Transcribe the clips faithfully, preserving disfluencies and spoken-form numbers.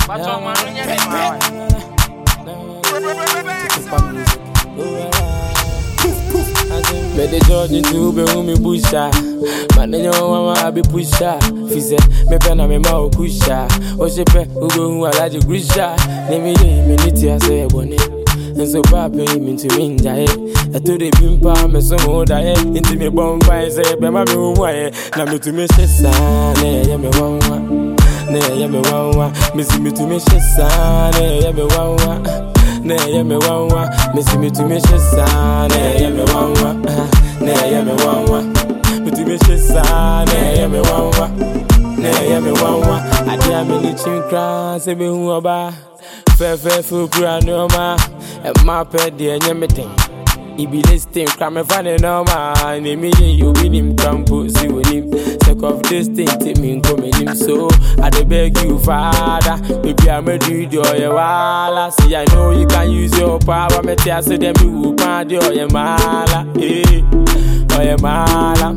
Me the judge into be who me pusha. Man, then you want to be pusha. Fize, me pen na me ma kusha. O shepe, ugo who alaji grisha. Nemi ye, me niti a say bone. And so papi, me to me jaye. I to the bimpa, me so mo daye. Into me bomba, say, be ma be uwaye. Na me to me shesa, ne ye me wawa. Ne ye me wawa. Me see me to me shesa, ne ye me wawa. Ne ye me wawa, me see me to me shesa. Ne ye me wawa, ne ye me wawa. Me to me shesa, ne ye me wawa, ne ye me wawa. Adi a me ni chinkra, se me hu oba. Fe fe fu kura no ma, e ma pe de nye me ten. Ibi listing, cram me fan no ma. Ni me ye you win him trampo, see with him. Sake of this thing, take me and come in him. So I dey beg you, Father, maybe I may do it or your wala. See, I know you can use your power. Me tell say them you will find or your mala, eh, or your mala.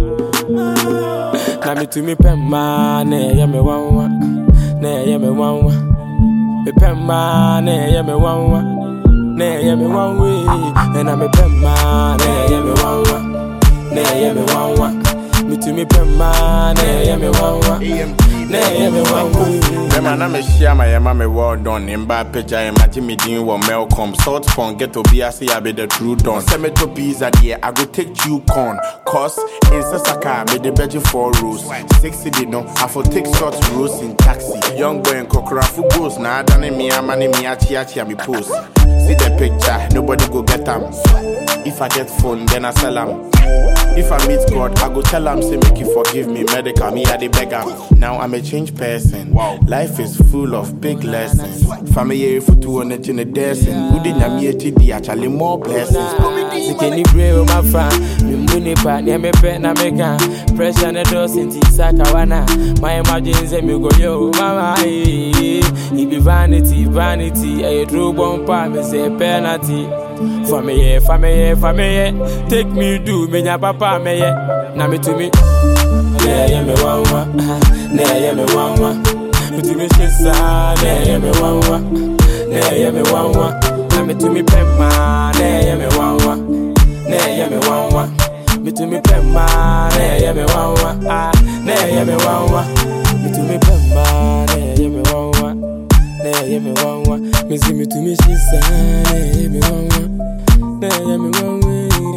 Na me to me pen man, eh, yeah me one one, ne yeah me one one. Me pen man, eh, yeah me one one. Ne yeah me one way, and I'm a pen man. Ne yeah me one one, ne yeah me one one. Me to me pen man, ne yeah me one one, ne yeah me one way. Remember, I'm a share my mammy word on in bad picture. Imagine me doing what Malcolm Salt Pond get to be. I say I be the true don. Send me to pizza dear. I go take you con. Cause in Sasaka, me the budget for rules. Sixty did no. I for take short roads in taxi. Young boy and Kokurafu goes. Now I done me a money me a chia chia me post. See the picture, nobody go get them. If I get phone, then I sell them. If I meet God, I go tell him, say make you forgive me, medical, me I dey beg him. Now I'm a changed person. Wow. Life is full of big lessons. Family foot to on it in a descent. Good in a me di actually more blessings. Can you brave my fan? Me money pa, ne me pet na me can. Pressure na dos in Sakawana. My imagine me go yo, mama. It be vanity, vanity. I drew one pa, me say penalty. For me, yeah, for me, yeah, for me, yeah. Take me do me, ya papa, me, yeah. Na me to me. Ne yeah me one one, ne yeah me one one. Me to me shesa, ne yeah me one one, ne yeah me one one. Na me to me pema, ne yeah me one one, ne yeah me one one. Me to me pema, ne yeah me one one, ah, ne yeah me one one. Me to me pema, ne yeah me one one, ne yeah me one one. Me see me to me shesa, ne yeah me one one, ne yeah me one one.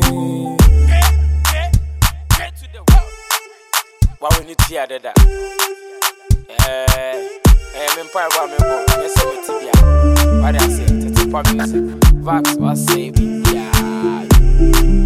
Why we need to hear that? Eh, eh, me pray about me boy. Yes, me tibia. What I say? Tete pop music. Vax was say, yeah.